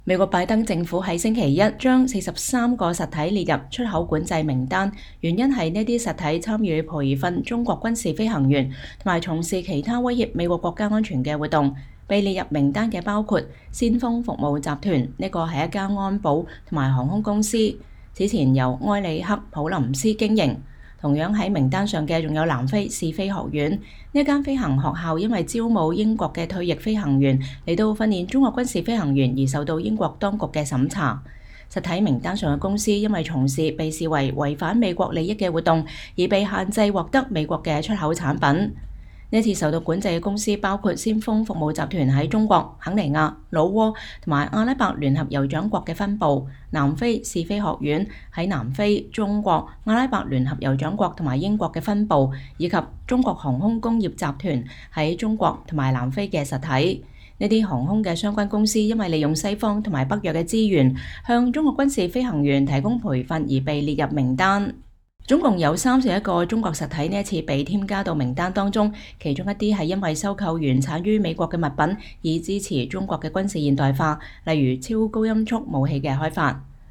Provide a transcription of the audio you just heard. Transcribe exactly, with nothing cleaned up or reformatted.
美國拜登政府喺星期一將四十三個實體列入出口管制名單，原因係呢啲實體參與培訓中國軍事飛行員同埋從事其他威脅美國國家安全嘅活動。被列入名單嘅包括先鋒服務集團，呢個係一間安保同埋航空公司，此前由埃里克普林斯經營。同樣喺名單上嘅仲有南非試飛學院，呢間飛行學校因為招募英國嘅退役飛行員嚟到訓練中國軍事飛行員而受到英國當局嘅審查。實體名單上嘅公司因為從事被視為違反美國利益嘅活動而被限制獲得美國嘅出口產品。呢次受到管制嘅公司包括先鋒服務集團喺中國、肯尼亞、老撾同埋阿拉伯聯合酋長國嘅分部，南非試飛學院喺南非、中國、阿拉伯聯合酋長國同埋英國嘅分部，以及中國航空工業集團喺中國同埋南非嘅實體。呢啲航空嘅相關公司因為利用西方同埋北約嘅資源，向中國軍事飛行員提供培訓而被列入名單。總共有三十一個中國實體呢一次被添加到名單當中，其中一啲係因為收購原產於美國嘅物品，以支持中國嘅軍事現代化，例如超高音速武器嘅開發。